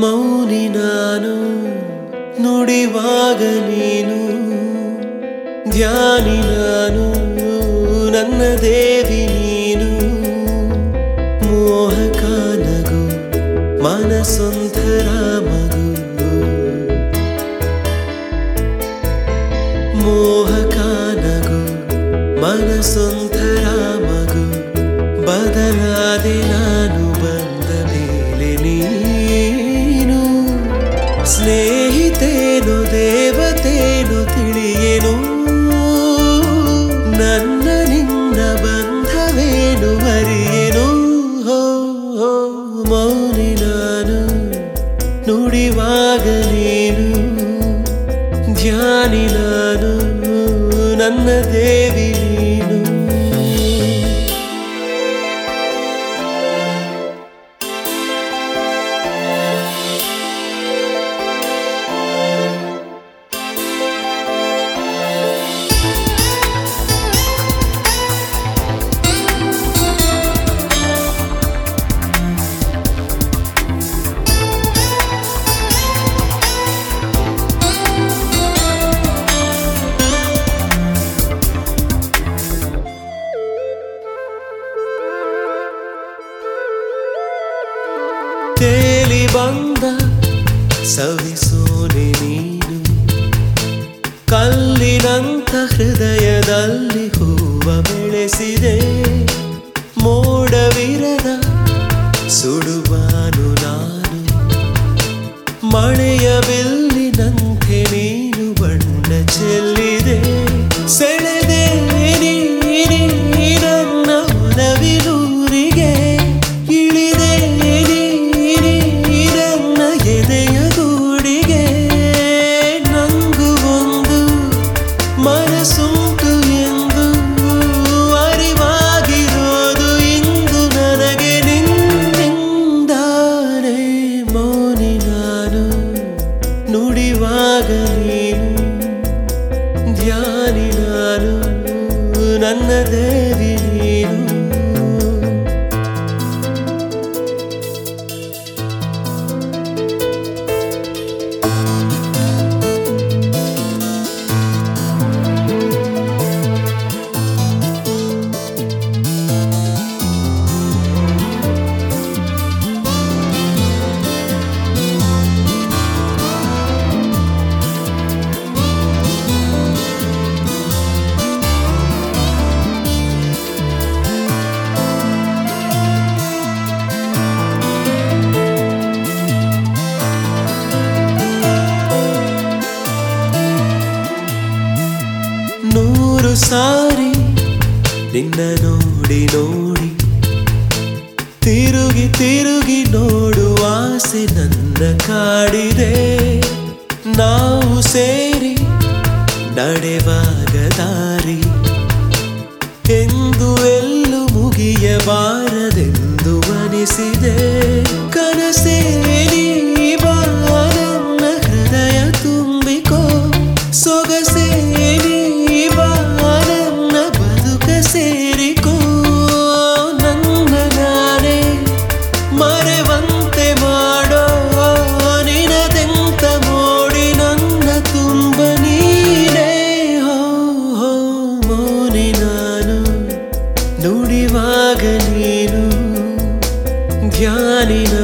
ಮೌನಿ ನಾನು ನುಡಿವಾಗ ನೀನು ಧ್ಯಾನಿ ನಾನು ನನ್ನ ದೇವಿ ನೀನು ಮೋಹಕ ನಗು ಮನಸೊಂಥರ ಮಗು ಮೋಹಕ ನಗು ಮನಸೊಂಥರ ಮಗು ಬದಲಾದೆ ನಾನು ಬಂದ ಮೇಲೆ ನೀನು ಸ್ನೇಹಿತೇನು ದೇವತೇನು ತಿಳಿಯೇನು ನನ್ನ ನಿನ್ನ ಬಂಧವೇನು ಅರಿಯೇನು ಮೌನಿ ನಾನು ನುಡಿವಾಗ ನೀನು ಧ್ಯಾನಿ ನಾನು ನನ್ನ ದೇವಿ ನೀನು ತೇಲಿ ಬಂದ ಸವಿಸೋನೆ ನೀನು ಕಲ್ಲಿನಂಥ ಹೃದಯದಲ್ಲಿ ಹೂವ ಬೆಳೆಸಿದೆ ಮೋಡವಿರದ ಸುಡುವಾನು ನಾನು ಮಳೆಯ ಬಿಲ್ಲಿನಂತೆ ನೀನು ಬಣ್ಣ ಚೆಲ್ಲಿದೆ ಸೆಳೆದೆ ನನ್ನ ಮನವಿನೂರಿಗೆ ಇಳಿದೆ ಎದೆಯ ಗೂಡಿಗೆ ನಂಗು ಒಂದು ಮನಸ್ಸುಂಟು ಎಂದು ಅರಿವಾಗಿರೋದು ಇಂದು ನನಗೆ ನಿನ್ನಿಂದಾನೆ ಮೌನಿ ನಾನು ನುಡಿವಾಗ ನೀನು ಧ್ಯಾನಿ ನಾನು ನನ್ನ ದೇವಿ ನೀನು ನೂರು ಸಾರಿ ನಿನ್ನ ನೋಡಿ ನೋಡಿ ತಿರುಗಿ ತಿರುಗಿ ನೋಡುವ ಆಸೆ ನನ್ನ ಕಾಡಿದೆ ನಾವು ಸೇರಿ ನಡೆವಾಗ ದಾರಿ ಎಂದು ಎಲ್ಲೂ ಮುಗಿಯಬಾರದೆಂದು ಅನಿಸಿದೆ ಕನಸೇ ನೀ ಬಾ ನನ್ನ ಹೃದಯ ತುಂಬಿಕೋ ಸೊಗಸೇ ಸೇರಿಕೋ ನನ್ನ ನಾನೇ ಮರೆವಂತೆ ಮಾಡೋ ನಿನದೆಂತ ಮೋಡಿ ನನ್ನ ತುಂಬ ನೀನೇ ಮೌನಿ ನಾನು ನುಡಿವಾಗ ನೀನು ಧ್ಯಾನಿ